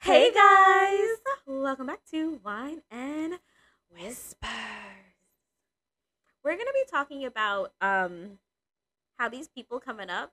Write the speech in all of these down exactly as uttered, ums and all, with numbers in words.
Hey guys! Welcome back to Wine and Whispers. We're going to be talking about um how these people coming up,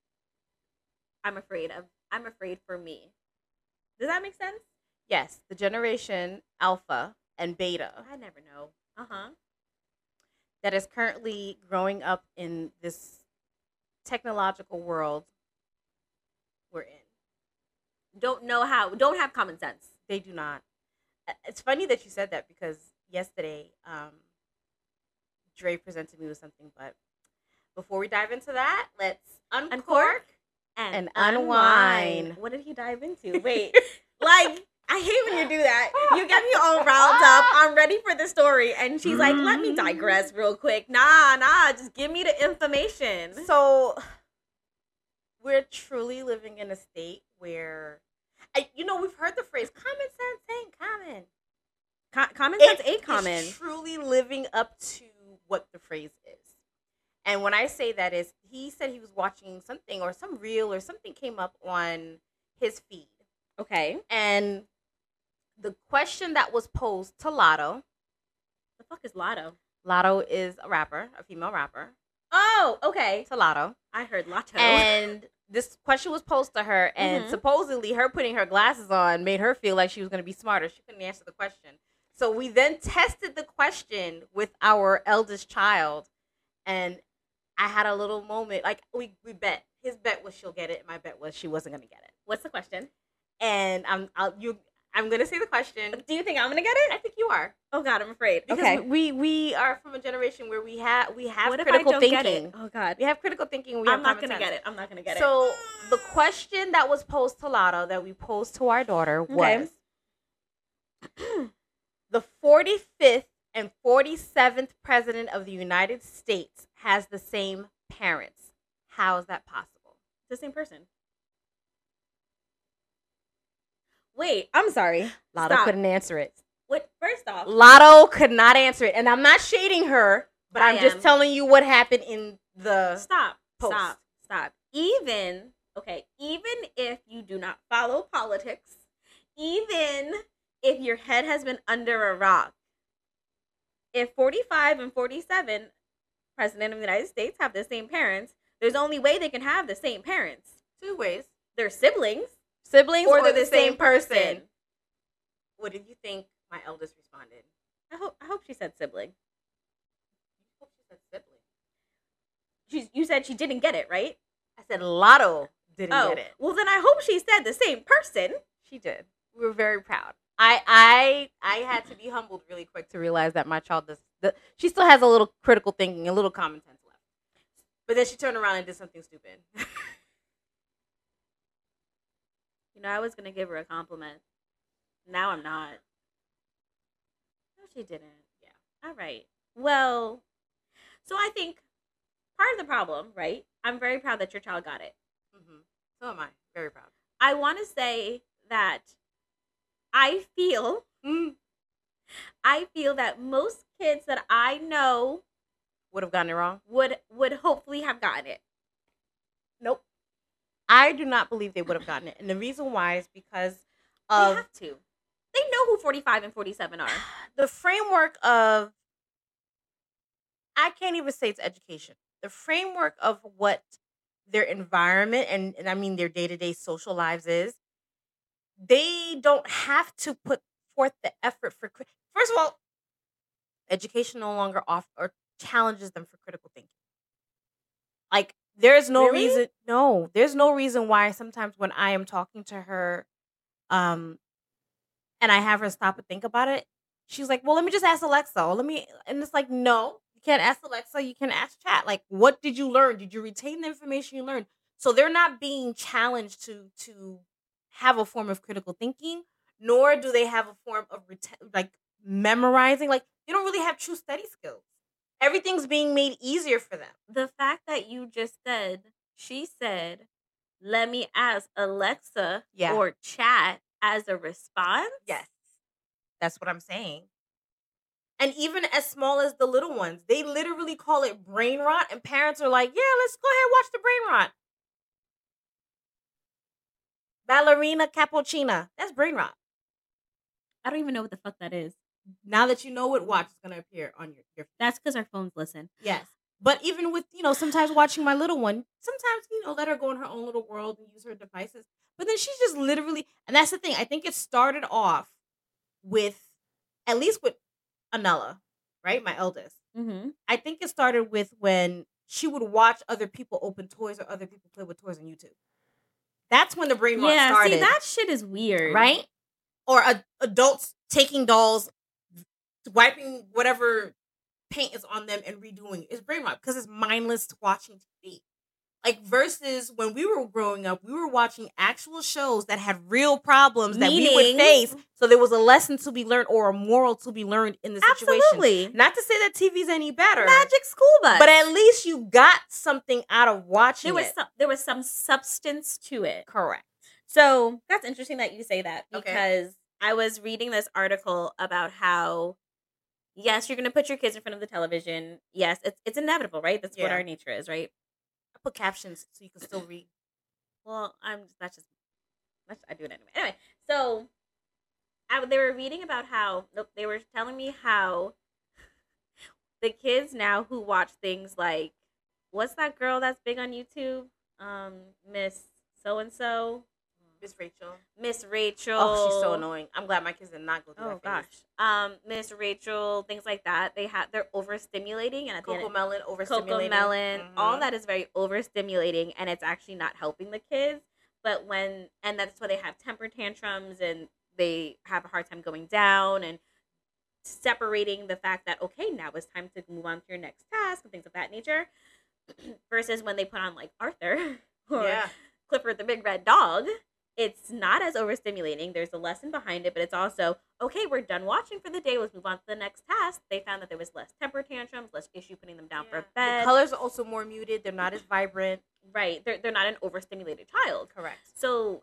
I'm afraid of. I'm afraid for me. Does that make sense? Yes, the generation Alpha and Beta I never know. Uh-huh. that is currently growing up in this technological world we're in. Don't know how, don't have common sense. They do not. Uh, It's funny that you said that because yesterday, um, Dre presented me with something. But before we dive into that, let's uncork, Uncork and unwind. What did he dive into? Wait, like, I hate when you do that. You get me all riled up. I'm ready for the story. And she's like, let me digress real quick. Nah, nah, just give me the information. So we're truly living in a state where, I, you know, we've heard the phrase "common sense ain't common." Co- common sense It ain't common. is truly living up to what the phrase is. And when I say that is, he said he was watching something or some reel or something came up on his feed. Okay. And the question that was posed to Lotto, The fuck is Lotto? Lotto is a rapper, a female rapper, Oh, okay. to Lotto. I heard Lotto. And this question was posed to her, and Mhm. supposedly her putting her glasses on made her feel like she was going to be smarter. She couldn't answer the question. So we then tested the question with our eldest child, and I had a little moment. Like, we, we bet. His bet was she'll get it. My bet was she wasn't going to get it. What's the question? And I'm I'll, you. I'm going to say the question. Do you think I'm gonna get I it? think you are. Oh God, I'm afraid. Because Okay. we, we are from a generation where we have we have What if I critical don't thinking. get it? Oh God. We have critical thinking. We I'm have not common gonna sense. get it. I'm not gonna get So it. the question that was posed to Lotto that we posed to our daughter Okay. was the forty-fifth and forty-seventh president of the United States has the same parents. How is that possible? The same person. Wait, I'm sorry. Lotto Stop. couldn't answer it. What? First off, Lotto could not answer it. And I'm not shading her, but I I'm just am. telling you what happened in the stop. post. Stop. Stop. Even okay. Even if you do not follow politics, even if your head has been under a rock, if forty-five and forty-seven president of the United States have the same parents, there's only way they can have the same parents. two ways. They're siblings, Siblings or or, they're the, the same, same person. person. What did you think my eldest responded? I hope. I hope she said sibling. I hope she said sibling. She, you said she didn't get it, right? I said Lotto didn't Oh, get it. well then I hope she said the same person. She did. We were very proud. I I I had to be humbled really quick to realize that my child does. The, she still has a little critical thinking, a little common sense left. But then she turned around and did something stupid. You know, I was gonna give her a compliment. Now I'm not. No, she didn't. Yeah. All right. Well, so I think part of the problem, right? I'm very proud that your child got it. Mm-hmm. So am I. Very proud. I want to say that I feel, Mm. I feel that most kids that I know Would have gotten it wrong. would would hopefully have gotten it. Nope. I do not believe they would have gotten it, and the reason why is because They of have to. They know who forty-five and forty-seven are. the framework of, I can't even say it's education. The framework of what their environment and, and I mean their day-to-day social lives is, they don't have to put forth the effort for cri- first of all, education no longer off or challenges them for critical thinking. Like, there's no Really? reason no, there's no reason why sometimes when I am talking to her, um, and I have her stop and think about it, she's like, well, let me just ask Alexa. Or let me, and it's like, no, you can't ask Alexa. You can ask chat. Like, what did you learn? Did you retain the information you learned? So they're not being challenged to to have a form of critical thinking, nor do they have a form of reta- like memorizing. Like, they don't really have true study skills. Everything's being made easier for them. The fact that you just said, she said, let me ask Alexa Yeah. or chat as a response. Yes. That's what I'm saying. And even as small as the little ones, they literally call it brain rot, and parents are like, yeah, let's go ahead and watch the brain rot. Ballerina cappuccina. That's brain rot. I don't even know what the fuck that is. Now that you know what, watch is gonna appear on your your. That's because our phones listen. Yes, but even with you know, sometimes watching my little one, sometimes you know, let her go in her own little world and use her devices. But then she's just literally, and that's the thing. I think it started off with, at least with Anella, right, my eldest. Mm-hmm. I think it started with when she would watch other people open toys or other people play with toys on YouTube. That's when the brain rot Yeah, started. see, that shit is weird. Right? Or a, adults taking dolls, wiping whatever paint is on them and redoing it. It's brain rot because it's mindless watching T V. Like, versus when we were growing up, we were watching actual shows that had real problems that we would Meaning- face. So there was a lesson to be learned or a moral to be learned in the situation. Absolutely. Not to say that T V's any better. Magic School Bus. But at least you got something out of watching there was it. some, there was some substance to it. Correct. So that's interesting that you say that Okay. because I was reading this article about how, yes, you're going to put your kids in front of the television. Yes, it's it's inevitable, right? That's what Yeah. our nature is, right? I put captions so you can still read. Well, I'm that's just that's, I do it anyway. Anyway, so I, they were reading about how nope, they were telling me how the kids now who watch things like what's that girl that's big on YouTube? Um, Miss So and So. Miss Rachel. Miss Rachel. Oh, she's so annoying. I'm glad my kids did not go through Oh that gosh. phase. Um, Miss Rachel, things like that. They have they're overstimulating, and at the Coco end, Melon, overstimulating. Coco Melon, all Mhm. that is very overstimulating, and it's actually not helping the kids. But when and that's why they have temper tantrums, and they have a hard time going down and separating the fact that okay, now it's time to move on to your next task and things of that nature. Versus when they put on like Arthur or Yeah. Clifford the Big Red Dog, it's not as overstimulating. There's a lesson behind it, but it's also, okay, we're done watching for the day. Let's move on to the next task. They found that there was less temper tantrums, less issue putting them down Yeah. for bed. The colors are also more muted. They're not as vibrant. Right. They're, they're not an overstimulated child. Correct. So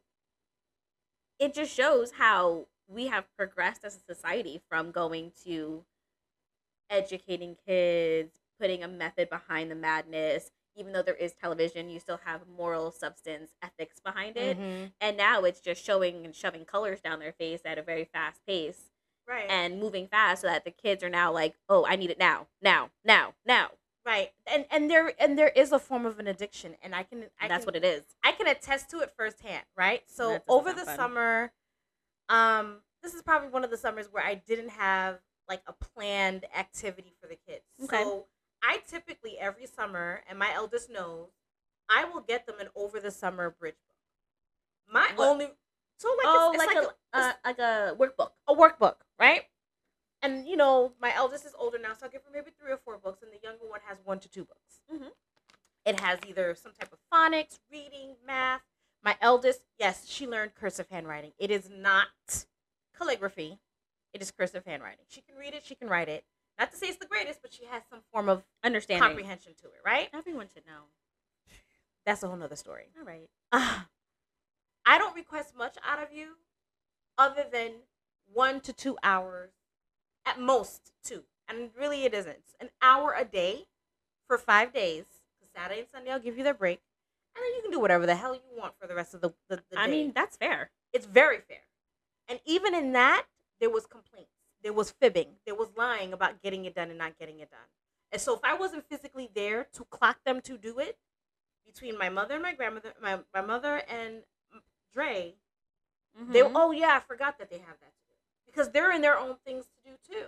it just shows how we have progressed as a society from going to educating kids, putting a method behind the madness. Even though there is television, you still have moral substance, ethics behind it. Mhm. And now it's just showing and shoving colors down their face at a very fast pace Right. and moving fast so that the kids are now like, oh, I need it now, now, now, now. Right. And and there and there is a form of an addiction, and I can I That's can, what it is. I can attest to it firsthand, right? So That doesn't over sound the fun. summer, um, this is probably one of the summers where I didn't have like a planned activity for the kids. Okay. So I typically every summer, and my eldest knows, I will get them an over the summer bridge book. My What? only so like oh, it's, it's like, like, a, a, uh, like a workbook. a workbook, right? And you know, my eldest is older now, so I give her maybe three or four books, and the younger one has one to two books. Mhm. It has either some type of phonics, reading, math. My eldest, yes, she learned cursive handwriting. It is not calligraphy. It is cursive handwriting. She can read it, she can write it. Not to say it's the greatest, but she has some form of Understanding. comprehension to it, right? Everyone should know. That's a whole nother story. All right. Uh, I don't request much out of you other than one to two hours, at most two. And really it isn't. It's an hour a day for five days. Because Saturday and Sunday I'll give you their break. And then you can do whatever the hell you want for the rest of the, the, the I day. mean, that's fair. It's very fair. And even in that, there was complaints. There was fibbing. There was lying about getting it done and not getting it done. And so if I wasn't physically there to clock them to do it, between my mother and my grandmother, my, my mother and Dre, Mhm. they oh yeah, I forgot that they have that to do. Because they're in their own things to do too.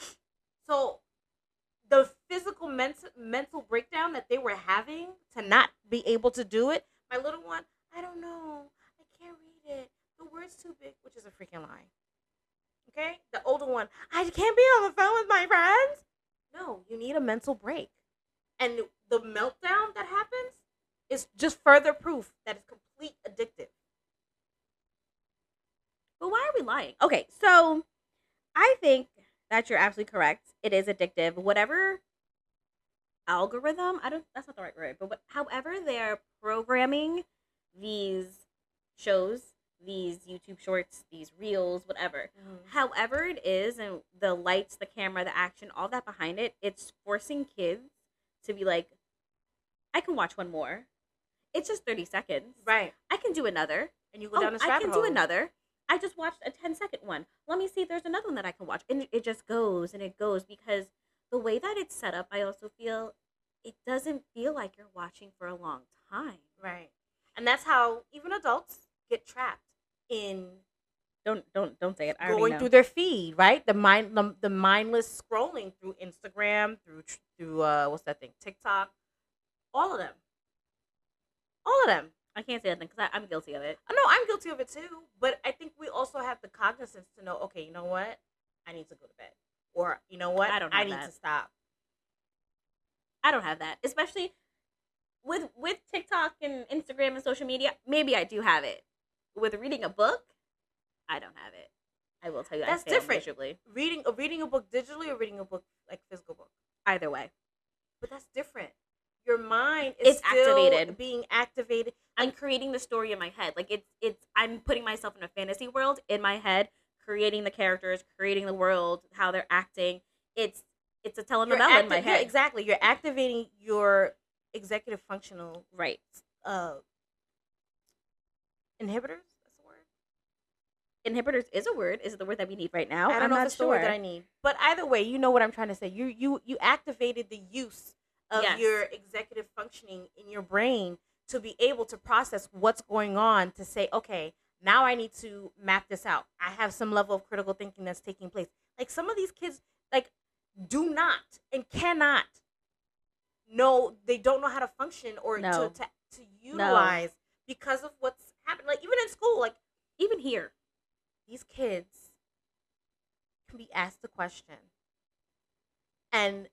So the physical mental mental breakdown that they were having to not be able to do it, my little one, I don't know. I can't read it. The word's too big, which is a freaking lie. Okay? The older one, I can't be on the phone with my friends. No, you need a mental break. And the meltdown that happens is just further proof that it's complete addictive. But why are we lying? Okay, so I think that you're absolutely correct. It is addictive. Whatever algorithm, I don't that's not the right word, but what, however they're programming these shows, these YouTube shorts, these reels, whatever. However it is, and the lights, the camera, the action, all that behind it, it's forcing kids to be like, I can watch one more. It's just thirty seconds. Right. I can do another. And you go Oh, down this I rabbit can hole. do another. I just watched a ten second one. Let me see if there's another one that I can watch. And it just goes and it goes because the way that it's set up, I also feel it doesn't feel like you're watching for a long time. Right. And that's how even adults get trapped in Don't don't don't say it. I already going know. through their feed, right? The mind the, the mindless scrolling through Instagram, through tr- through uh what's that thing? TikTok. All of them. All of them. I can't say anything because I'm guilty of it. I know I'm guilty of it too, but I think we also have the cognizance to know, okay, you know what? I need to go to bed. Or, you know what? I don't I have need that. to stop. I don't have that, especially with with TikTok and Instagram and social media. Maybe I do have it. With reading a book, I don't have it. I will tell you, That's I fail different. miserably. Reading uh, reading a book digitally or reading a book like physical book. Either way, But that's different. Your mind is It's still activated. being activated. I'm creating the story in my head. Like it's it's I'm putting myself in a fantasy world in my head, creating the characters, creating the world, how they're acting. It's it's a You're telenovela in acti- my you're- head. exactly. You're activating your executive functional Right. uh inhibitors. That's the word. Inhibitors is a word. Is it the word that we need right now? I don't I'm know not if it's sure. the word that I need. But either way, you know what I'm trying to say. You you you activated the use of Yes. your executive functioning in your brain to be able to process what's going on, to say, okay, now I need to map this out. I have some level of critical thinking that's taking place. Like some of these kids like do not and cannot know, they don't know how to function or No. to, to to utilize because of what's happened. Like even in school, like Even here. these kids can be asked a question, and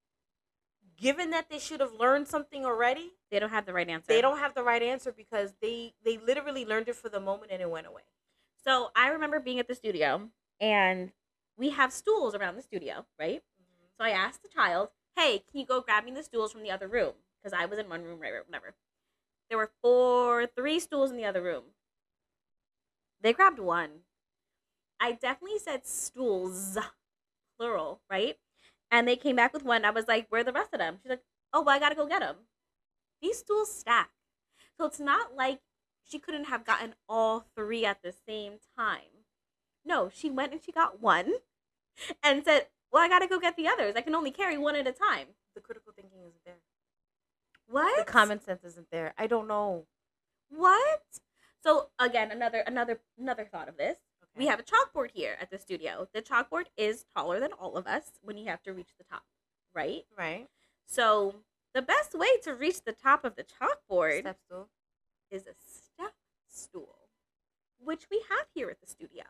given that they should have learned something already, They don't have the right answer. they don't have the right answer because they they literally learned it for the moment and it went away. So I remember being at the studio, and we have stools around the studio, right? So I asked the child, "Hey, can you go grab me the stools from the other room?" Because I was in one room, right, right, whatever. There were four, three stools in the other room. They grabbed one. I definitely said stools, plural, right? And they came back with one. I was like, "Where are the rest of them?" She's like, "Oh, well, I gotta go get them." These stools stack, so it's not like she couldn't have gotten all three at the same time. No, she went and she got one, and said, "Well, I gotta go get the others. I can only carry one at a time." The critical thinking isn't there. What? The common sense isn't there. I don't know. What? So again, another another another thought of this. Okay. We have a chalkboard here at the studio. The chalkboard is taller than all of us when you have to reach the top, right? right. So the best way to reach the top of the chalkboard Step stool. is a step stool, which we have here at the studio.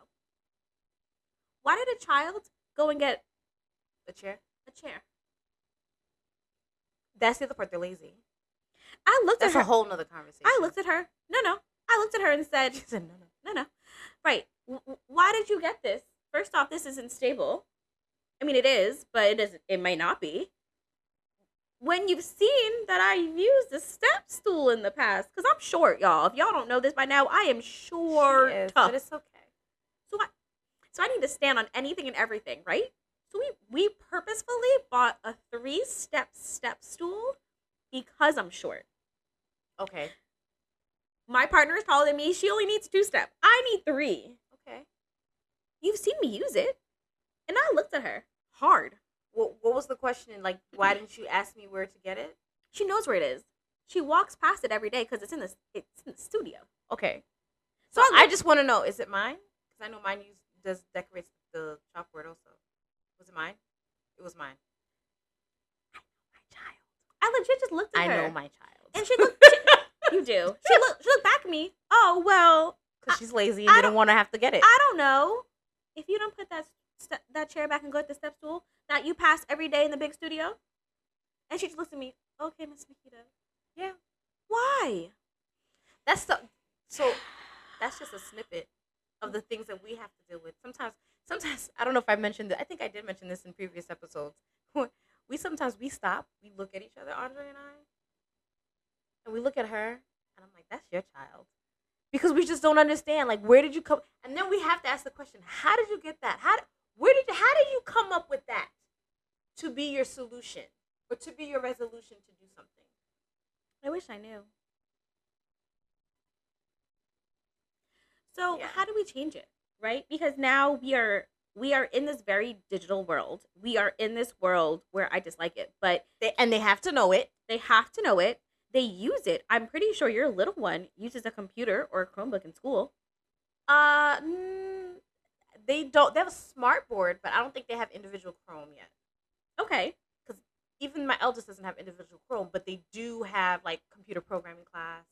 Why did a child go and get The chair. a chair? That's the other part. They're lazy. I looked That's at her. a whole nother conversation. I looked at her. No, no. I looked at her and said, She said, no, no. no, no. Right. W- why did you get this? First off, this isn't stable. I mean, it is, but it isn't. It might not be. When you've seen that I've used a step stool in the past, because I'm short, y'all. If y'all don't know this by now, I am short. She is, but it's okay. So I, so I need to stand on anything and everything, right? So we we purposefully bought a three step step stool because I'm short. Okay. My partner is taller than me. She only needs two step. I need three. Okay. You've seen me use it, and I looked at her hard. What What was the question? Like, why didn't you ask me where to get it? She knows where it is. She walks past it every day because it's in the it's in the studio. Okay. So So I I just want to know: is it mine? Because I know mine use, does decorates the chalkboard also. Was it mine? It was mine. my child. I legit just looked at I her. know my child. And she looked. She, you do. She looked. She looked back at me. Oh well. Because she's lazy and I didn't don't- want to have to get it. I don't know. If you don't put that st- that chair back and go at the step stool that you pass every day in the big studio, and she just looks at me. Okay, Miss Nikita. Yeah. Why? That's the so. That's just a snippet of the things that we have to deal with. Sometimes, sometimes I don't know if I mentioned it. I think I did mention this in previous episodes. We sometimes we stop, we look at each other, Andre and I, and we look at her, and I'm like, "That's your child," because we just don't understand. Like, where did you come? And then we have to ask the question: how did you get that? How where did you, how did you come up with that to be your solution or to be your resolution to do something? I wish I knew. So Yeah. how do we change it, right? Because now we are we are in this very digital world. We are in this world where I dislike it, but They, and they have to know it. they have to know it. They use it. I'm pretty sure your little one uses a computer or a Chromebook in school. Uh, mm, they don't. They have a smart board, but I don't think they have individual Chrome yet. Okay. Because even my eldest doesn't have individual Chrome, but they do have like computer programming class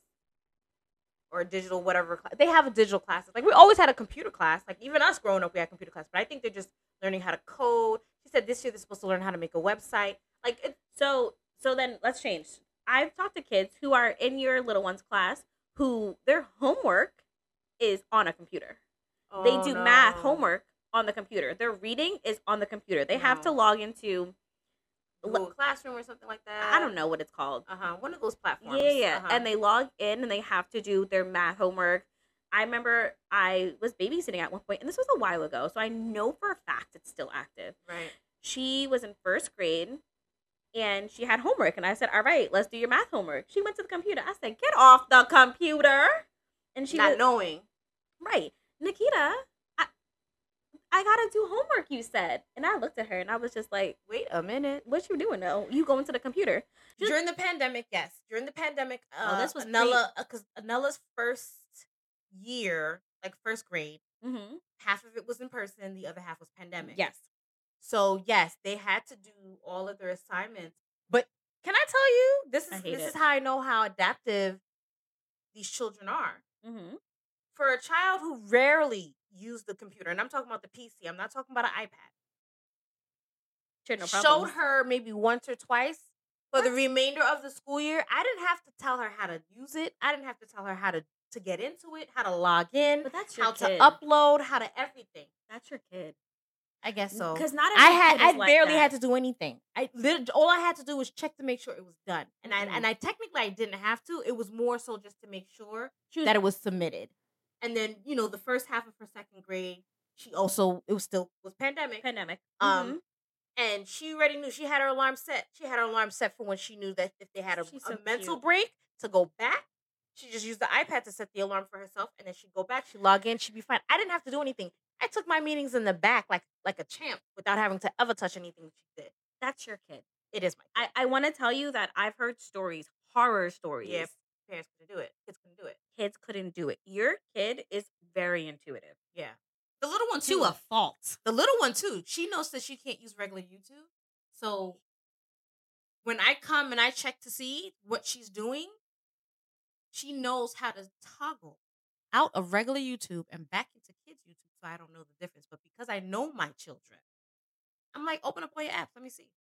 or digital whatever class. They have a digital classes. Like we always had a computer class. Like even us growing up, we had computer class. But I think they're just learning how to code. She said this year they're supposed to learn how to make a website. Like it, So so then let's change. I've talked to kids who are in your little one's class who their homework is on a computer. They oh, do no. math homework on the computer. Their reading is on the computer. They have to No. log into Google Classroom or something like that. I don't know what it's called. Uh huh. One of those platforms. Yeah, yeah. Uh-huh. And they log in and they have to do their math homework. I remember I was babysitting at one point, and this was a while ago, so I know for a fact it's still active. right. She was in first grade, and she had homework, and I said, "All right, let's do your math homework." She went to the computer. I said, "Get off the computer!" And she Not was, knowing. right, Nikita, I, I gotta do homework. You said, and I looked at her, and I was just like, Wait a minute. "What you doing though? You going to the computer?" Just- During the pandemic, yes. During the pandemic, uh, Oh, this was Anella because Anella's first year, like first grade, Mm-hmm. half of it was in person, the other half was pandemic. Yes. So yes, they had to do all of their assignments. But can I tell you, this I is hate this it. is how I know how adaptive these children are. Mm-hmm. For a child who rarely used the computer, and I'm talking about the P C, I'm not talking about an iPad. Sure, no Showed problems. her maybe once or twice for the What? remainder of the school year. I didn't have to tell her how to use it. I didn't have to tell her how to, to get into it, how to log in, But that's your how kid. to upload, how to everything. That's your kid. I guess so. Because not I every had kid I is like barely that. had to do anything. I lit- all I had to do was check to make sure it was done. And Mhm. I and I technically I didn't have to. It was more so just to make sure She was- that it was submitted. And then, you know, the first half of her second grade, she also it was still was pandemic. pandemic. Um Mhm. and she already knew she had her alarm set. She had her alarm set for when she knew that if they had a, She's a so mental cute. break to go back, she just used the iPad to set the alarm for herself, and then she'd go back, she'd log in, she'd be fine. I didn't have to do anything. I took my meetings in the back like like a champ without having to ever touch anything that she did. That's your kid. It is my kid. I, I want to tell you that I've heard stories, horror stories. Yeah, parents couldn't do it. Kids couldn't do it. Kids couldn't do it. Your kid is very intuitive. Yeah. The little one To too. a fault. The little one too. She knows that she can't use regular YouTube. So when I come and I check to see what she's doing, she knows how to toggle out of regular YouTube and back into kids YouTube. So I don't know the difference. But because I know my children, I'm like, open up all your apps. Let me see.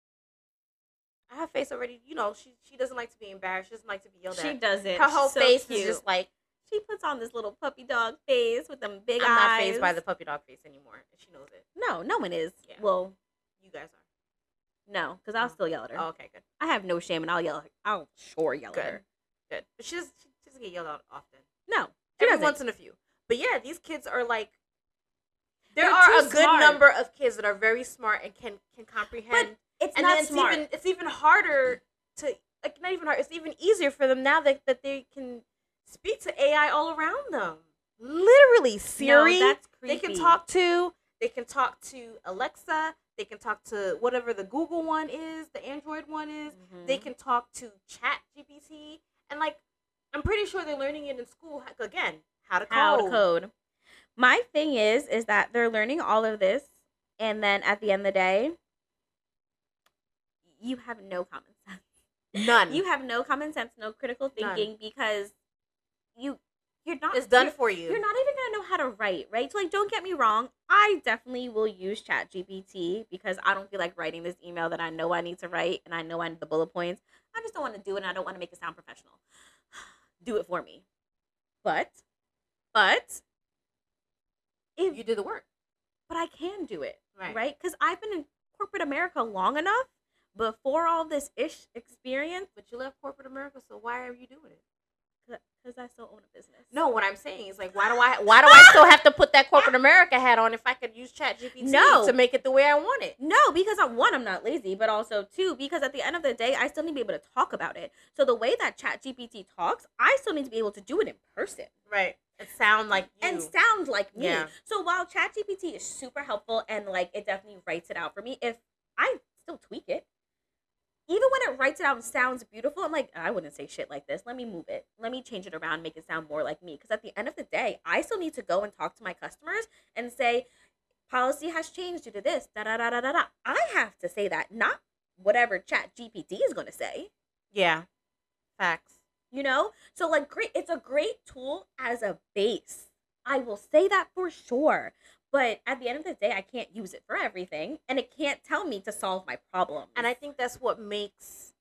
I have face already. You know, she she doesn't like to be embarrassed. She doesn't like to be yelled She at. doesn't. Her whole She's so face cute. is just like, She puts on this little puppy dog face with them big I'm eyes. not fazed by the puppy dog face anymore. And she knows it. No, no one is. Yeah. Well, You guys are. no, because I'll Oh. still yell at her. Oh, okay, good. I have no shame, and I'll yell. I'll sure yell Good. at her. Good. But she doesn't, she doesn't get yelled at often. No, she Every doesn't. once in a few. But yeah, these kids are like, there They're are a too good smart. number of kids that are very smart and can can comprehend. It's and not then it's smart. even it's even harder to like not even hard. It's even easier for them now that, that they can speak to A I all around them. Literally, Siri. No, that's they creepy. can talk to. They can talk to Alexa. They can talk to whatever the Google one is, the Android one is. Mhm. They can talk to Chat G P T, and like I'm pretty sure they're learning it in school. Heck, again, how to code. how to code. My thing is, is that they're learning all of this, and then at the end of the day, you have no common sense. None. You have no common sense, no critical None. thinking, because you you're not. it's done you're- for you. You're not even gonna know how to write, right? So like, don't get me wrong. I definitely will use Chat G P T because I don't feel like writing this email that I know I need to write, and I know I need the bullet points. I just don't want to do it, and I don't want to make it sound professional. Do it for me. But, but, if You did the work. but I can do it, Right. right? Because I've been in corporate America long enough before all this ish experience. But you left corporate America, so why are you doing it? Because I still own a business. No, what I'm saying is like, why do I why do I still have to put that corporate America hat on if I could use Chat G P T No. to make it the way I want it? No, because I'm one, I'm not lazy, but also two, because at the end of the day, I still need to be able to talk about it. So the way that Chat G P T talks, I still need to be able to do it in person. Right. and sound like you. And sound like me. Yeah. So while ChatGPT is super helpful and like it definitely writes it out for me, if I still tweak it, even when it writes it out and sounds beautiful, I'm like, I wouldn't say shit like this. Let me move it. Let me change it around, make it sound more like me. Because at the end of the day, I still need to go and talk to my customers and say, policy has changed due to this. Da da da da da da. I have to say that, not whatever Chat G P T is going to say. Yeah, facts. You know, so like, great. It's a great tool as a base. I will say that for sure. But at the end of the day, I can't use it for everything, and it can't tell me to solve my problem. And I think that's what makes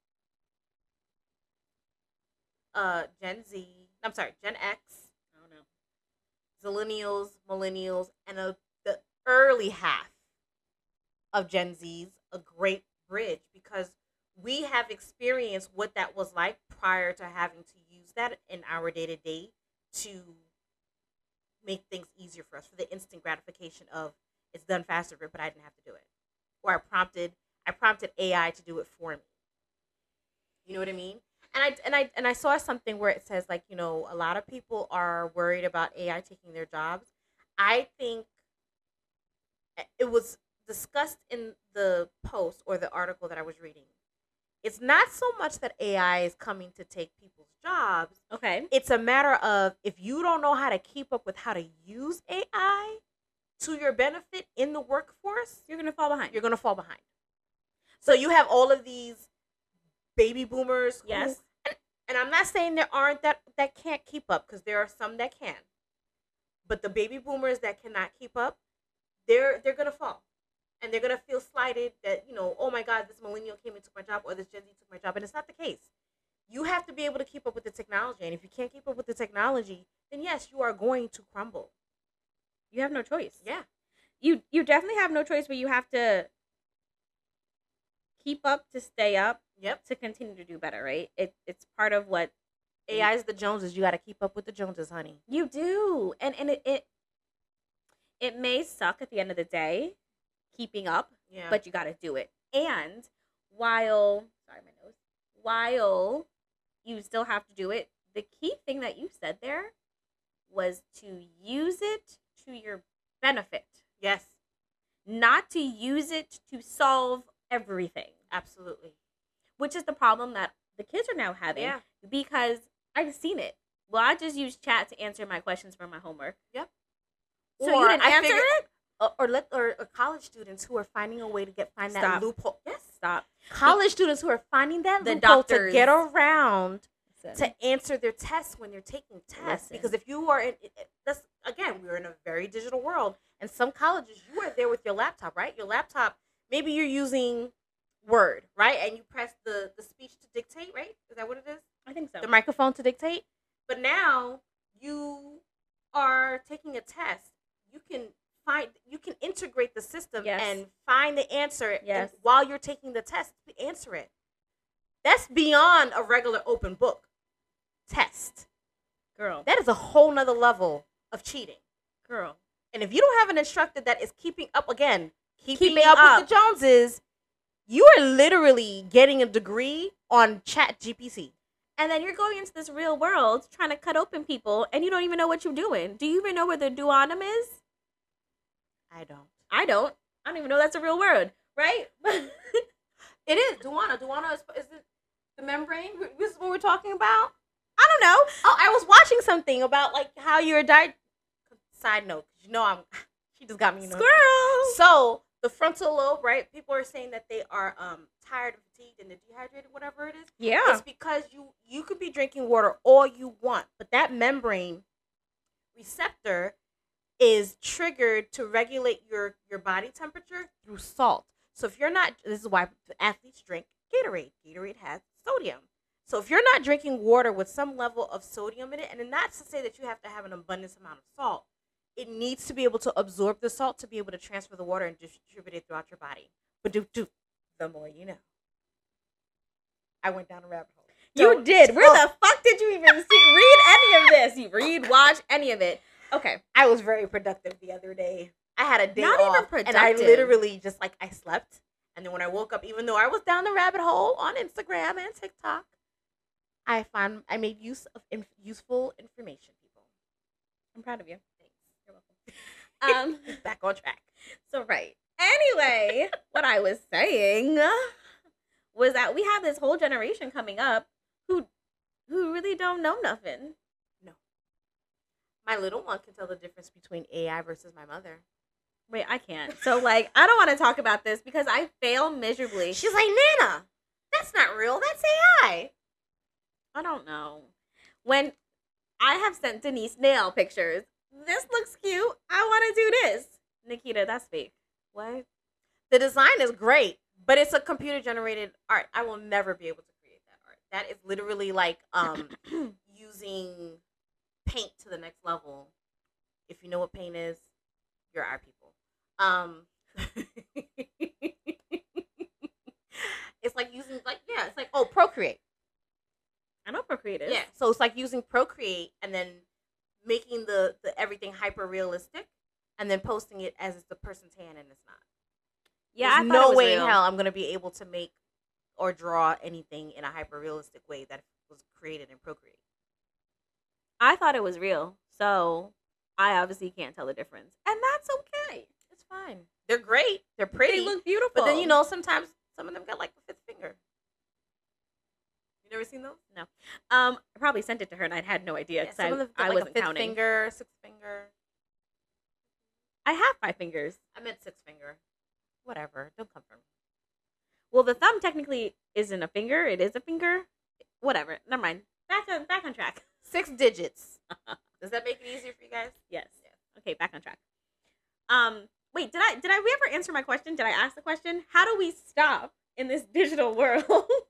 uh Gen Z, I'm sorry, Gen X, I don't know, Zillennials, Millennials, and a, the early half of Gen Z's a great bridge, because we have experienced what that was like prior to having to use that in our day-to-day to make things easier for us, for the instant gratification of it's done faster, but I didn't have to do it. Or I prompted I prompted A I to do it for me. You know what I mean? And I and I and I saw something where it says, like, you know, a lot of people are worried about A I taking their jobs. I think it was discussed in the post or the article that I was reading. It's not so much that A I is coming to take people's jobs. Okay. It's a matter of, if you don't know how to keep up with how to use A I to your benefit in the workforce, You're going to fall behind. you're going to fall behind. So you have all of these baby boomers. Who, Yes. And, and I'm not saying there aren't that, that can't keep up, because there are some that can. But the baby boomers that cannot keep up, they're they're going to fall. And they're going to feel slighted that, you know, oh my God, this millennial came and took my job, or this Gen Z took my job. And it's not the case. You have to be able to keep up with the technology. And if you can't keep up with the technology, then yes, you are going to crumble. You have no choice. Yeah. You you definitely have no choice, but you have to keep up to stay up. Yep. To continue to do better, right? It it's part of what A I is the Joneses. You got to keep up with the Joneses, honey. you do. And and it, it it may suck at the end of the day keeping up, Yeah. but you got to do it. And while sorry my nose, while you still have to do it, the key thing that you said there was to use it to your benefit, yes, not to use it to solve everything, absolutely. which is the problem that the kids are now having. Yeah. Because I've seen it. Well, I just use chat to answer my questions for my homework. Yep. So Or you didn't I answer figure- it? Or, or let or, or college students who are finding a way to get find that Stop. loophole. Yes. Stop. College students who are finding that The loophole to doctors. get around Listen. to answer their tests when they're taking tests. Listen. Because if you are in, it, it- that's again, we're in a very digital world, and some colleges you are there with your laptop, right? Your laptop, maybe you're using Word, right? And you press the the speech to dictate, right? Is that what it is? I think so. The microphone to dictate. But now you are taking a test. You can find, you can integrate the system Yes. and find the answer. and Yes. while you're taking the test, answer it. That's beyond a regular open book test. Girl. That is a whole nother level of cheating. Girl. And if you don't have an instructor that is keeping up, again, keeping, Keeping up, up. with the Joneses, you are literally getting a degree on Chat G P T. And then you're going into this real world trying to cut open people, and you don't even know what you're doing. Do you even know where the duodenum is? I don't. I don't. I don't even know that's a real word, right? It is duodenum. Duodenum is, is it the membrane? This is what we're talking about. I don't know. Oh, I was watching something about like how you're di- Side note, 'cause you know I'm. She just got me. You know. Squirrel. So the frontal lobe, right? People are saying that they are um tired and fatigued and they're dehydrated, whatever it is. Yeah. It's because you you could be drinking water all you want, but that membrane receptor is triggered to regulate your your body temperature through salt. So if you're not, this is why athletes drink Gatorade. Gatorade has sodium. So if you're not drinking water with some level of sodium in it, and not to say that you have to have an abundance amount of salt, it needs to be able to absorb the salt to be able to transfer the water and distribute it throughout your body. But do do the more you know. I went down a rabbit hole. You Don't- did. Where Oh, the fuck did you even see, read any of this? You read, watch any of it. Okay. I was very productive the other day. I had a day Not off, even and I productive. literally just like I slept, and then when I woke up, even though I was down the rabbit hole on Instagram and TikTok, I found I made use of inf- useful information. People, I'm proud of you. Thanks. You're welcome. Um, Back on track. so right. Anyway, what I was saying was that we have this whole generation coming up who who really don't know nothing. No. My little one can tell the difference between A I versus my mother. Wait, I can't. So, like, I don't want to talk about this because I fail miserably. She's like, Nana, that's not real. That's A I. I don't know. When I have sent Denise nail pictures, this looks cute. I want to do this. Nikita, that's fake. What? The design is great, but it's a computer generated art. I will never be able to create that art. That is literally like um using paint to the next level. If you know what paint is, you're our people. Um it's like using like yeah, it's like oh Procreate. I know Procreate is. Yeah. So it's like using Procreate and then making the, the everything hyper realistic and then posting it as it's the person's hand and it's not. Yeah, There's I thought no it was way real. in hell I'm gonna be able to make or draw anything in a hyper realistic way that was created in Procreate. I thought it was real, so I obviously can't tell the difference, and that's okay. It's fine. They're great. They're pretty. They look beautiful, but then you know sometimes some of them got like a fifth finger. You never seen those? No. Um, I probably sent it to her, and I had no idea Yeah, because some of I, them got I like wasn't a fifth counting. finger, sixth finger. I have five fingers. I meant six finger. Whatever. Don't come for me. Well, the thumb technically isn't a finger; it is a finger. Whatever. Never mind. Back on back on track. Six digits. Does that make it easier for you guys? Yes. Okay, back on track. Um, wait, did I did I we ever answer my question? Did I ask the question? How do we stop in this digital world?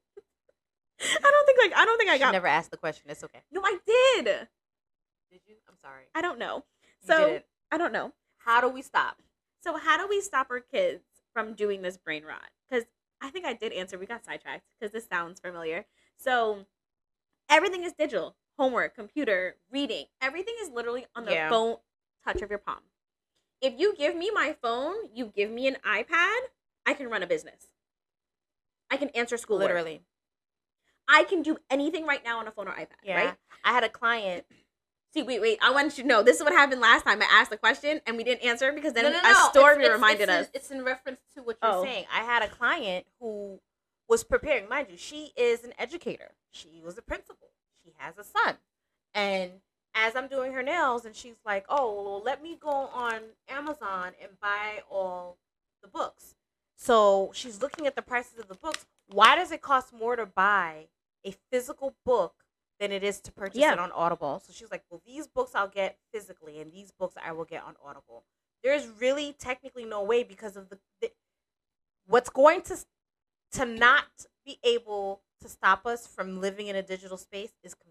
I don't think like I don't think I She got. never asked the question. It's okay. No, I did. Did you? I'm sorry. I don't know. You So didn't. I don't know. How do we stop? So how do we stop our kids from doing this brain rot? Because I think I did answer. We got sidetracked because this sounds familiar. So everything is digital. Homework, computer, reading. Everything is literally on the Yeah. phone touch of your palm. If you give me my phone, you give me an iPad, I can run a business. I can answer schoolwork. Literally. I can do anything right now on a phone or iPad, Yeah. right? I had a client. See, wait, wait. I want you to know. This is what happened last time. I asked a question and we didn't answer because then no, no, a no. story It's- it's- reminded it's us. in, it's in reference to what you're Oh. saying. I had a client who was preparing. Mind you, she is an educator. She was a principal. She has a son. And as I'm doing her nails, and she's like, oh, well, let me go on Amazon and buy all the books. So she's looking at the prices of the books. Why does it cost more to buy a physical book than it is to purchase Yeah. it on Audible? So she's like, well, these books I'll get physically, and these books I will get on Audible. There's really technically no way because of the, the what's going to to not be able to stop us from living in a digital space is convenience.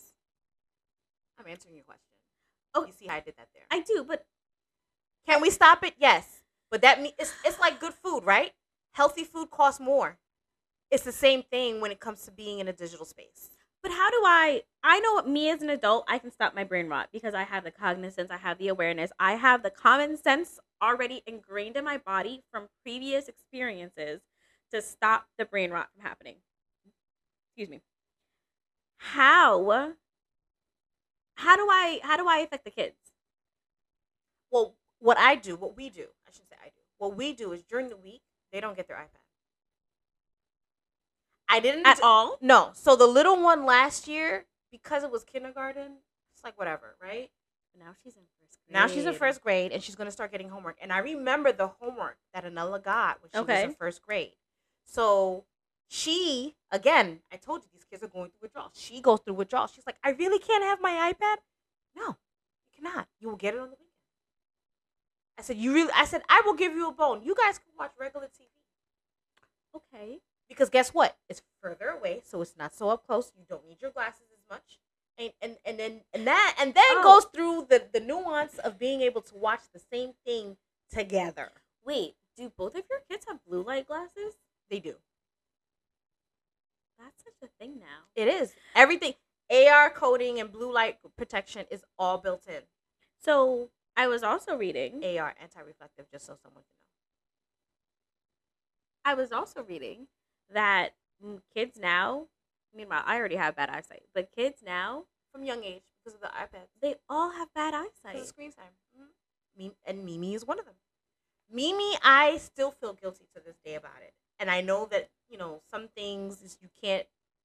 I'm answering your question. Oh, you see how I did that there? I do, but Can we stop it? Yes, but that means it's it's like good food, right? Healthy food costs more. It's the same thing when it comes to being in a digital space. but how do I I know me as an adult, I can stop my brain rot because I have the cognizance, I have the awareness, I have the common sense already ingrained in my body from previous experiences to stop the brain rot from happening. Excuse me. How how do I how do I affect the kids? Well, what I do, what we do, I shouldn't say I do. What we do is during the week, they don't get their iPad. I didn't At all? No. So the little one last year, because it was kindergarten, it's like whatever, right? Now she's in first grade. Now she's in first grade and she's going to start getting homework. And I remember the homework that Anella got when she Okay. was in first grade. So she, again, I told you these kids are going through withdrawal. She goes through withdrawal. She's like, I really can't have my iPad? No, you cannot. You will get it on the weekend. I said, you really, I said, I will give you a bone. You guys can watch regular T V. Okay. Because guess what? It's further away, so it's not so up close. You don't need your glasses as much. And and, and then and that and then Oh. goes through the, the nuance of being able to watch the same thing together. Wait, do both of your kids have blue light glasses? They do. That's such a thing now. It is. Everything. A R coding and blue light protection is all built in. So I was also reading. A R, anti-reflective, just so someone can know. I was also reading that mm, kids now. Meanwhile, I already have bad eyesight, but kids now. From young age, because of the iPads. They all have bad Because eyesight. of screen time. Mm-hmm. Me- and Mimi is one of them. Mimi, I still feel guilty to this day about it. And I know that, you know, some things is you can't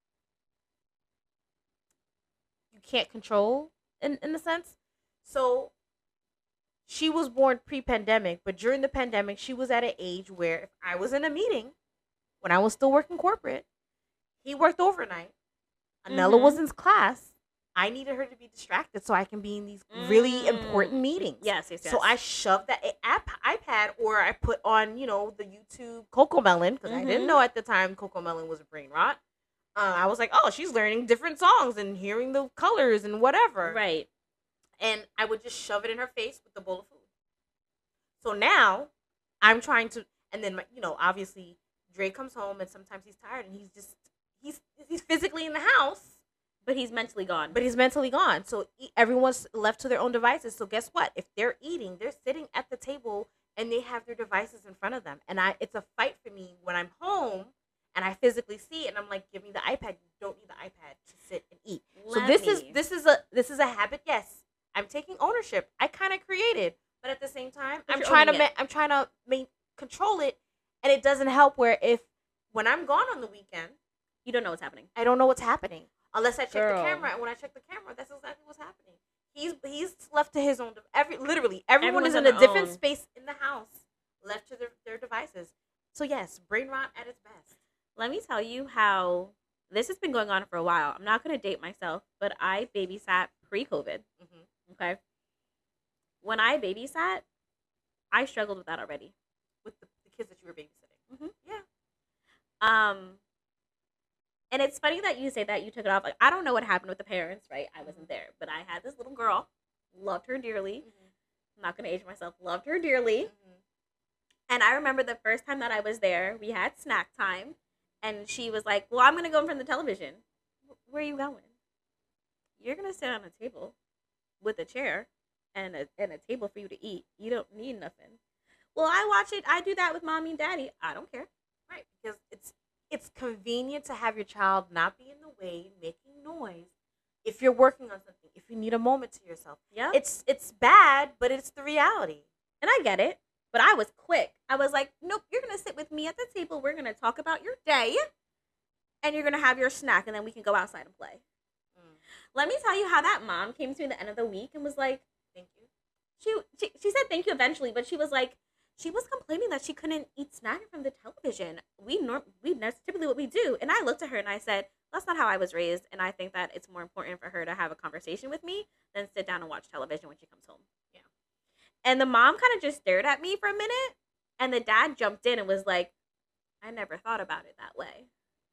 you can't control in, in a sense. So she was born pre-pandemic, but during the pandemic, she was at an age where if I was in a meeting, when I was still working corporate, he worked overnight. Anella Mhm. was in class. I needed her to be distracted so I can be in these really Mm. important meetings. Yes, yes, yes. So I shoved that i- app iPad, or I put on, you know, the YouTube Coco Melon, because I didn't Mhm. know at the time Coco Melon was a brain rot. Uh, I was like, oh, she's learning different songs and hearing the colors and whatever. Right. And I would just shove it in her face with the bowl of food. So now I'm trying to, and then, my, you know, obviously Dre comes home and sometimes he's tired and he's just, he's he's physically in the house. But he's mentally gone. But he's mentally gone. So e- everyone's left to their own devices. So guess what? If they're eating, they're sitting at the table and they have their devices in front of them. And I, it's a fight for me when I'm home and I physically see it and I'm like, give me the iPad. You don't need the iPad to sit and eat. so Let this is me. this is a this is a habit. Yes, I'm taking ownership. I kind of created, but at the same time, But I'm you're trying to owning ma- it. I'm trying to make control it, and it doesn't help. Where if when I'm gone on the weekend, You don't know what's happening. I don't know what's happening unless I check Girl. the camera. And when I check the camera, that's exactly what's happening. He's he's left to his own. de- Every literally everyone Everyone's is on in a their different own. space in the house, left to their, their devices. So yes, brain rot at its best. Let me tell you how this has been going on for a while. I'm not going to date myself, but I babysat pre-COVID. Mm-hmm. Okay. When I babysat, I struggled with that already. With the, the kids that you were babysitting. Mhm. Yeah. Um, and it's funny that you say that you took it off. Like, I don't know what happened with the parents, right? I wasn't there, but I had this little girl, loved her dearly. I'm not going to age myself, loved her dearly. Mm-hmm. And I remember the first time that I was there, we had snack time, and she was like, well, I'm going to go in front of the television. Where are you going? You're going to sit on a table with a chair and a, and a table for you to eat. You don't need nothing. Well, I watch it. I do that with mommy and daddy. I don't care. Right, because it's it's convenient to have your child not be in the way, making noise. If you're working on something, if you need a moment to yourself, Yeah. it's it's bad, but it's the reality. And I get it, but I was quick. I was like, nope, you're going to sit with me at the table. We're going to talk about your day, and you're going to have your snack, and then we can go outside and play. Mm. Let me tell you how that mom came to me at the end of the week and was like, Thank you. she, she, she said thank you eventually, but she was like, she was complaining that she couldn't eat snack from the television. We norm, we that's typically what we do. And I looked at her and I said, that's not how I was raised, and I think that it's more important for her to have a conversation with me than sit down and watch television when she comes home. Yeah. And the mom kind of just stared at me for a minute, and the dad jumped in and was like, I never thought about it that way.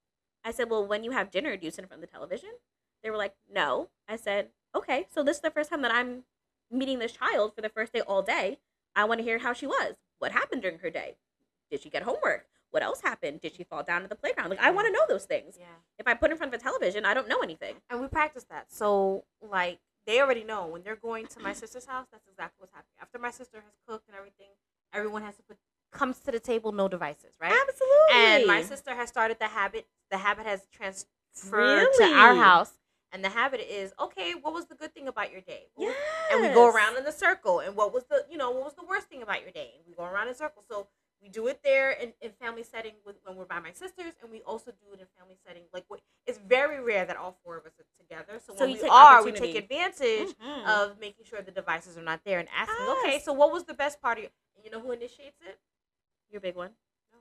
I said, well, when you have dinner, do you sit in front of the television? They were like, no. I said, okay, so this is the first time that I'm meeting this child for the first day all day. I want to hear how she was. What happened during her day? Did she get homework? What else happened? Did she fall down at the playground? Like, I want to know those things. Yeah. If I put in front of a television, I don't know anything. And we practice that. So, like, they already know when they're going to my sister's house, that's exactly what's happening. After my sister has cooked and everything, everyone has to put, comes to the table, no devices, right? Absolutely. And my sister has started the habit. The habit has transferred to Really? our house. And the habit is, okay, what was the good thing about your day? What was- Yes. And we go around in the circle. And what was the, you know, what was the worst thing about your day? And we go around in circles. So we do it there in, in family setting with, when we're by my sister's. And we also do it in family setting. Like, what, it's very rare that all four of us are together. So, So when you we take are, we opportunity. take advantage Mhm. of making sure the devices are not there and asking, Yes. okay, so what was the best part of your, and you know who initiates it? Your big one. No.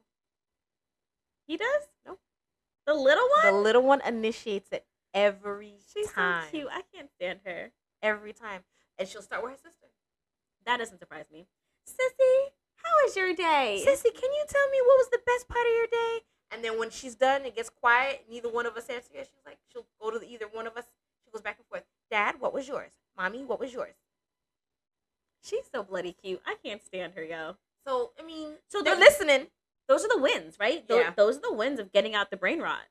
He does? No. The little one? The little one initiates it every She's time. so cute. I can't stand her. Every time. And she'll start with her sister. That doesn't surprise me. Sissy, how was your day? Sissy, can you tell me what was the best part of your day? And then when she's done, it gets quiet. Neither one of us answers. She's like, she'll go to either one of us. She goes back and forth. Dad, what was yours? Mommy, what was yours? She's so bloody cute. I can't stand her, yo. So, I mean, So they're they're- listening. Those are the wins, right? Tho- Yeah. Those are the wins of getting out the brain rot.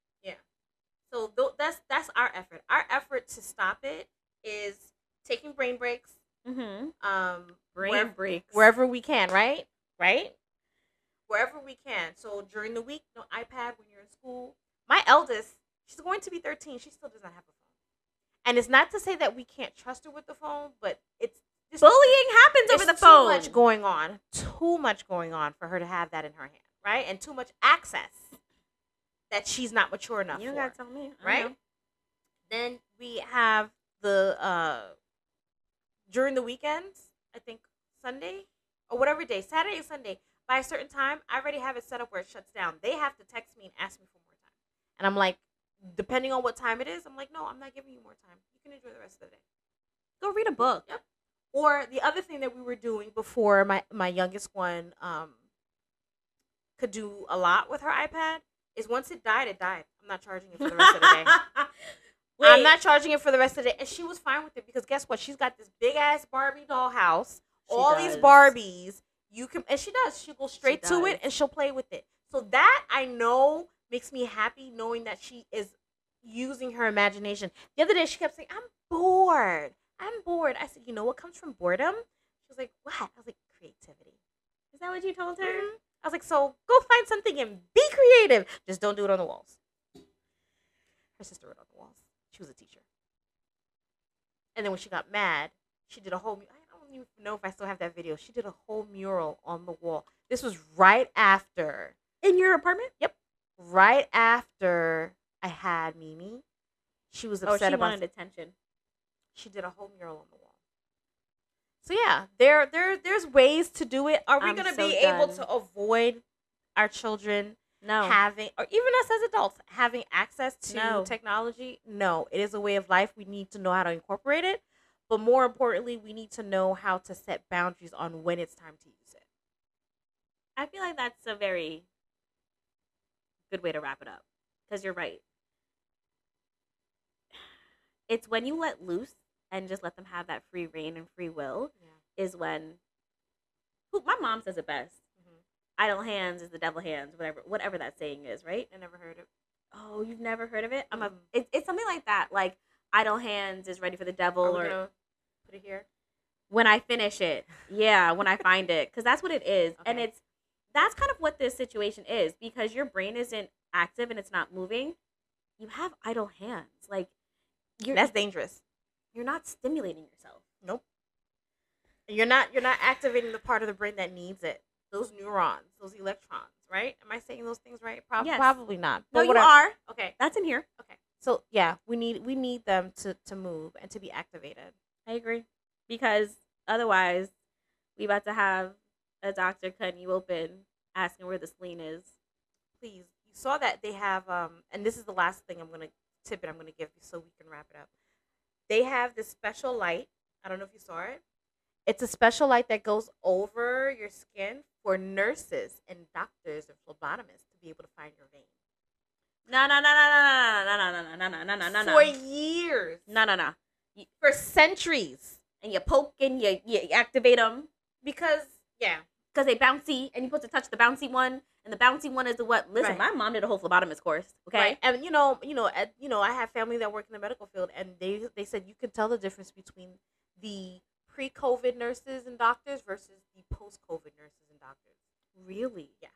So th- that's that's our effort. Our effort to stop it is taking brain breaks. Mm-hmm. Um, Brain wherever, breaks. wherever we can, right? Right? Wherever we can. So during the week, no iPad when you're in school. My eldest, she's going to be thirteen. She still doesn't have a phone. And it's not to say that we can't trust her with the phone, but it's just, bullying happens over the too phone. much going on. Too much going on for her to have that in her hand, right? And too much access that she's not mature enough You for. gotta tell me, I right? know. Then we have the uh during the weekends, I think Sunday or whatever day, Saturday and Sunday, by a certain time, I already have it set up where it shuts down. They have to text me and ask me for more time. And I'm like, depending on what time it is, I'm like, no, I'm not giving you more time. You can enjoy the rest of the day. Go read a book. Yep. Or the other thing that we were doing before my, my youngest one um could do a lot with her iPad is once it died, it died. I'm not charging it for the rest of the day. Wait. I'm not charging it for the rest of the day. And she was fine with it because guess what? She's got this big ass Barbie doll house. She all does. these Barbies. You can and she does. She'll go straight She to does. it and she'll play with it. So that I know makes me happy knowing that she is using her imagination. The other day she kept saying, I'm bored. I'm bored. I said, you know what comes from boredom? She was like, what? I was like, creativity. Is that what you told her? Mhm. I was like, so go find something and be creative. Just don't do it on the walls. Her sister wrote on the walls. She was a teacher. And then when she got mad, she did a whole, I don't even know if I still have that video. She did a whole mural on the wall. This was right after. In your apartment? Yep. Right after I had Mimi. She was Oh, upset she about wanted attention. She did a whole mural on the wall. So yeah, there, there, there's ways to do it. Are we I'm gonna so be able done. to avoid our children No. having, or even us as adults, having access to No. technology? No, it is a way of life. We need to know how to incorporate it. But more importantly, we need to know how to set boundaries on when it's time to use it. I feel like that's a very good way to wrap it up. Because you're right. It's when you let loose and just let them have that free reign and free will Yeah. is when who my mom says it best. Mm-hmm. Idle hands is the devil hands, whatever whatever that saying is, right? I never heard it. Oh, you've never heard of it? I'm a Mm. it, it's something like that. Like idle hands is ready for the devil Are we or gonna put it here? when I finish it. Yeah, when I find it. Because that's what it is. And Okay. it's that's kind of what this situation is because your brain isn't active and it's not moving. You have idle hands. Like you're That's dangerous. you're not stimulating yourself. Nope. You're not. You're not activating the part of the brain that needs it. Those neurons, those electrons, right? Am I saying those things right? Prob- Yes. Probably not. No, But you whatever. are. Okay. That's in here. Okay. So yeah, we need we need them to to move and to be activated. I agree. Because otherwise, we about to have a doctor cutting you open, asking where the spleen is. Please, you saw that they have um, and this is the last thing I'm gonna tidbit I'm gonna give you so we can wrap it up. They have this special light. I don't know if you saw it. It's a special light that goes over your skin for nurses and doctors and phlebotomists to be able to find your vein. No, no, no, no, no, no, no, no, no, no, no, no, no. For years. No, no, no. For centuries. And you poke and you, you activate them Because, yeah. because they bouncy, and you're supposed to touch the bouncy one, and the bouncy one is the what? Listen, Right. my mom did a whole phlebotomist course, okay? Right. And you know, you know, at, you know, I have family that work in the medical field, and they they said you can tell the difference between the pre-COVID nurses and doctors versus the post-COVID nurses and doctors. Really? Yeah.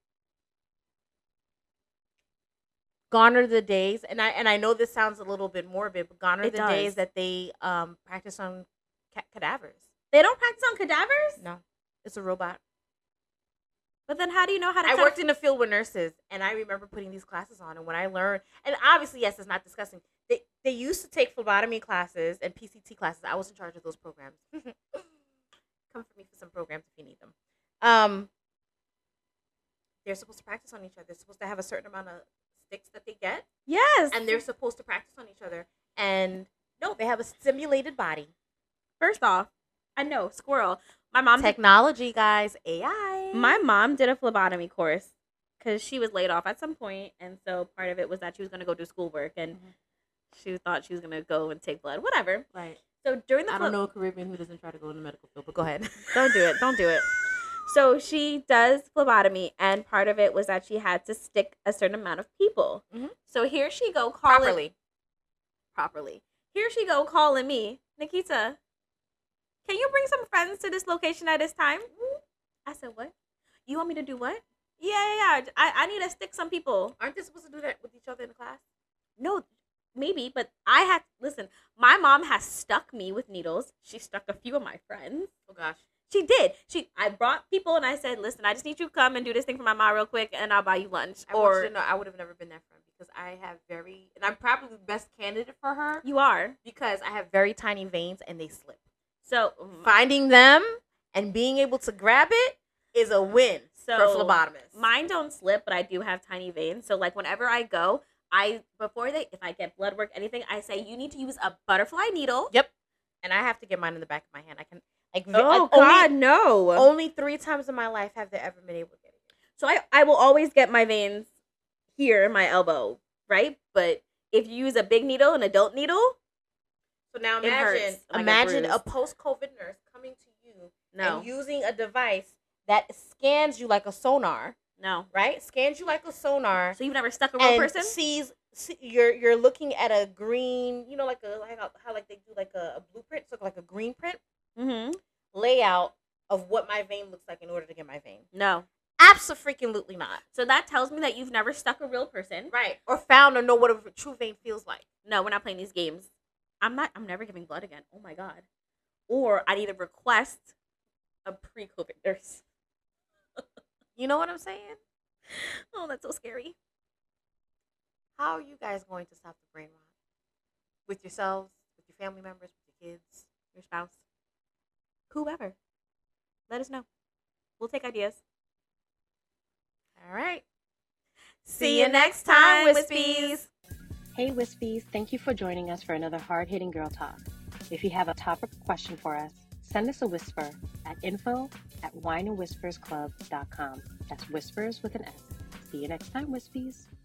Gone are the days, and I and I know this sounds a little bit morbid, but gone are It the does. days that they um practice on ca- cadavers. They don't practice on cadavers? No, it's a robot. But then how do you know how to I cut worked in the field with nurses, and I remember putting these classes on. And when I learned, and obviously, yes, it's not discussing. They they used to take phlebotomy classes and P C T classes. I was in charge of those programs. Come for me for some programs if you need them. Um, they're supposed to practice on each other. They're supposed to have a certain amount of sticks that they get, Yes. and they're supposed to practice on each other. And no, they have a simulated body. First off, I know, squirrel. My mom did, Technology, guys, A I. my mom did a phlebotomy course because she was laid off at some point, and so part of it was that she was going to go do schoolwork, and Mhm. she thought she was going to go and take blood, whatever. Right. So during the I phle- don't know a Caribbean who doesn't try to go in the medical field, but go ahead. Don't do it. Don't do it. So she does phlebotomy, and part of it was that she had to stick a certain amount of people. Mhm. So here she go calling Properly. properly. Here she go calling me, Nikita. Can you bring some friends to this location at this time? I said, what? You want me to do what? Yeah, yeah, yeah. I, I need to stick some people. Aren't they supposed to do that with each other in the class? No, maybe, but I had listen. My mom has stuck me with needles. She stuck a few of my friends. Oh gosh. She did. She. I brought people and I said, "Listen, I just need you to come and do this thing for my mom real quick, and I'll buy you lunch." I or want you to know, I would have never been that friend because I have very, and I'm probably the best candidate for her you are. because I have very tiny veins and they slip. So Finding them and being able to grab it is a win so for phlebotomists. mine don't slip, but I do have tiny veins. So like whenever I go, I before they if I get blood work, anything, I say you need to use a butterfly needle. Yep. And I have to get mine in the back of my hand. I can like Oh like, God, only, no! only three times in my life have they ever been able to get it. So I I will always get my veins here in my elbow, right? But if you use a big needle, an adult needle, So now It imagine hurts, like a imagine bruise. a post-COVID nurse coming to you no, and using a device that scans you like a sonar, no. right? Scans you like a sonar So you've never stuck a real and person? sees see, you're you're looking at a green, you know, like a like how, how like they do like a, a blueprint, so like a green print Mm-hmm. layout of what my vein looks like in order to get my vein. No. Absolutely not. So that tells me that you've never stuck a real person. Right. Or found or know what a true vein feels like. No, we're not playing these games. I'm not. I'm never giving blood again. Oh my God. Or I need to request a pre-COVID nurse. You know what I'm saying? Oh, that's so scary. How are you guys going to stop the brain rot? With yourselves, with your family members, with your kids, Your spouse, whoever. Let us know. We'll take ideas. all right. See you next time, Wispies. Hey Wispies, thank you for joining us for another hard-hitting girl talk. If you have a topic or question for us, send us a whisper at info at wine and whispers club dot com. That's whispers with an S. See you next time, Wispies.